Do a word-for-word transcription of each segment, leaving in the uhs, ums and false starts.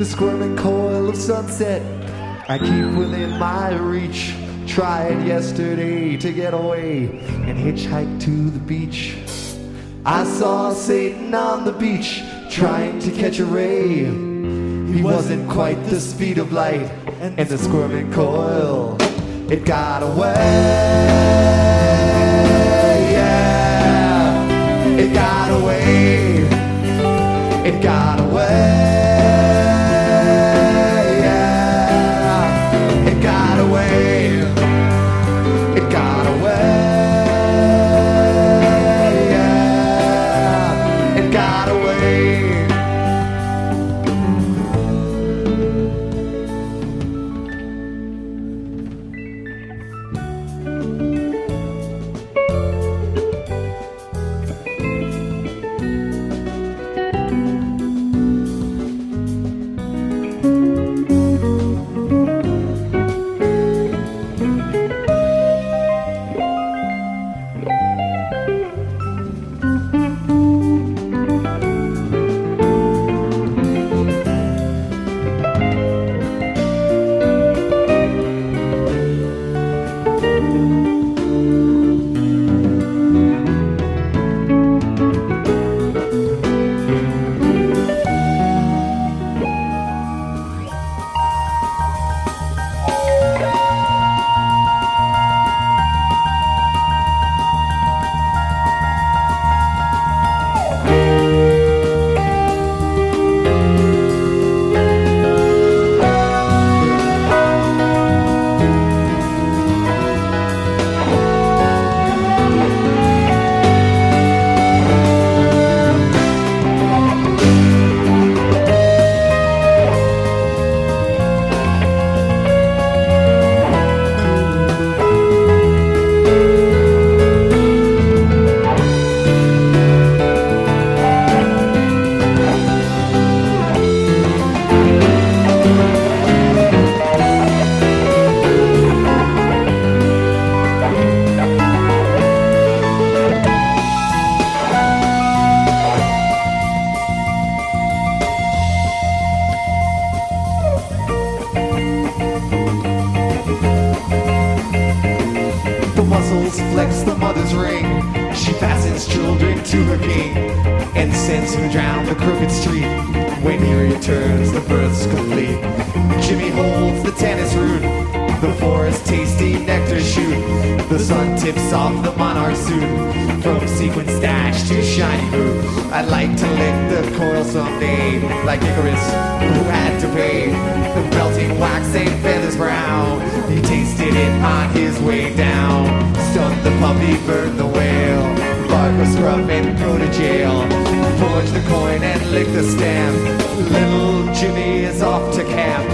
the squirming coil of sunset I keep within my reach. Tried yesterday to get away and hitchhike to the beach. I saw Satan on the beach trying to catch a ray. He wasn't quite the speed of light, and the squirming coil, it got away. Yeah, it got away. It got away. Yeah, it got away. It got away. Yeah, it got away. Muscles flex the mother's ring. She fastens children to her king and sends him down the crooked street. When he returns, the birth's complete. Jimmy holds the tennis root, the forest tasty nectar shoot. The sun tips off the monarch suit, from sequin stash to shiny boot. I'd like to lick the coil someday, like Icarus, who had to pay. The belting wax and feathers brown, he tasted it on his way down. Stunned the puppy, burned the whale, bark a scruff and go to jail. Forge the coin and lick the stamp, little Jimmy is off to camp.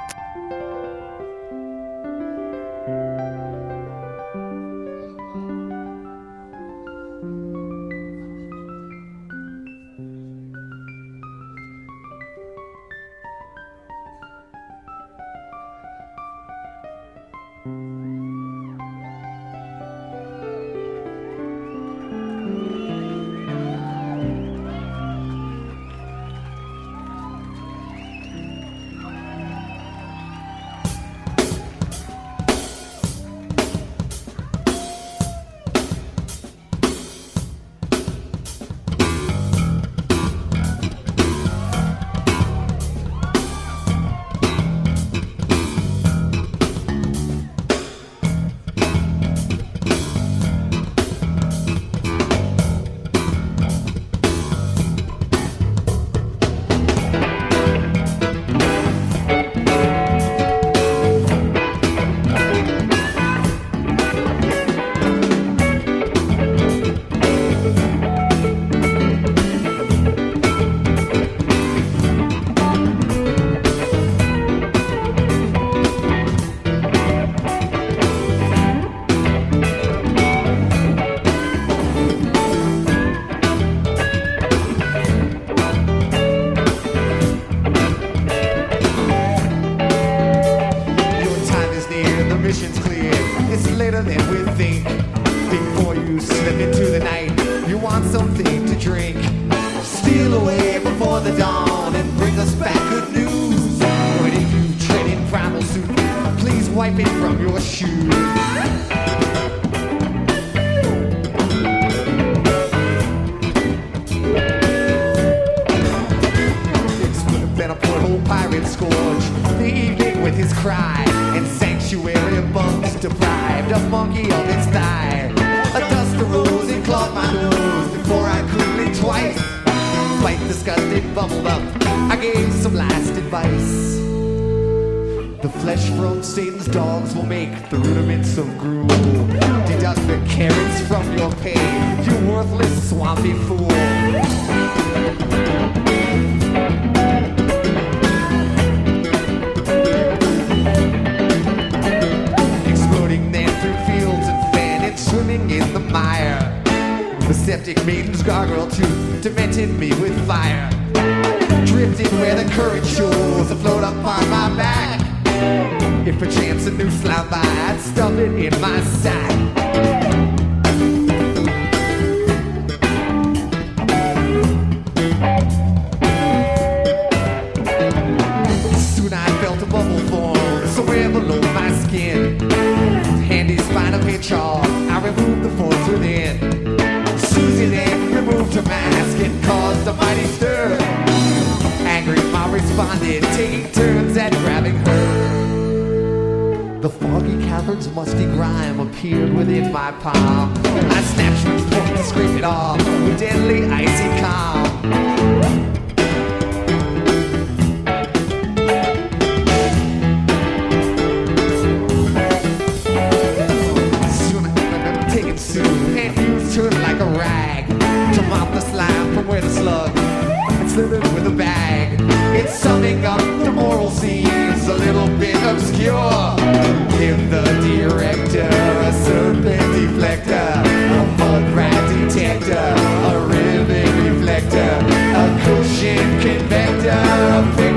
mission's clear. It's later than we think. Before you slip into the night, you want something to drink. Steal away before the dawn and bring us back good news. But if you tread in primal suit, please wipe it from your shoes. Pirate scourge the evening with his cry, and sanctuary bunks deprived a monkey of its thigh. A dust arose and clogged my nose before I could blink twice. Quite disgusted, bubbled up, I gave some last advice. The flesh from Satan's dogs will make the rudiments of gruel. Deduct the carrots from your pay, you worthless swampy fool. Swimming in the mire, the septic maidens gargle too, demented me with fire. Drifting where the current shows, afloat upon my back. If perchance a noose slide by, I'd stuff it in my sack. Soon I felt a bubble form somewhere below my skin. Handy spinal pinch off, I removed the force within. Susie then removed her mask and caused a mighty stir. Angry mom responded, taking turns at grabbing her. The foggy cavern's musty grime appeared within my palm. I snatched my fork to scrape it off with deadly icy calm. Like a rag to mop the slime from where the slug had slithered with a bag. It's summing up the moral scenes a little bit obscure. In the director, a serpent deflector, a mud rat detector, a rivet reflector, a cushion convector, a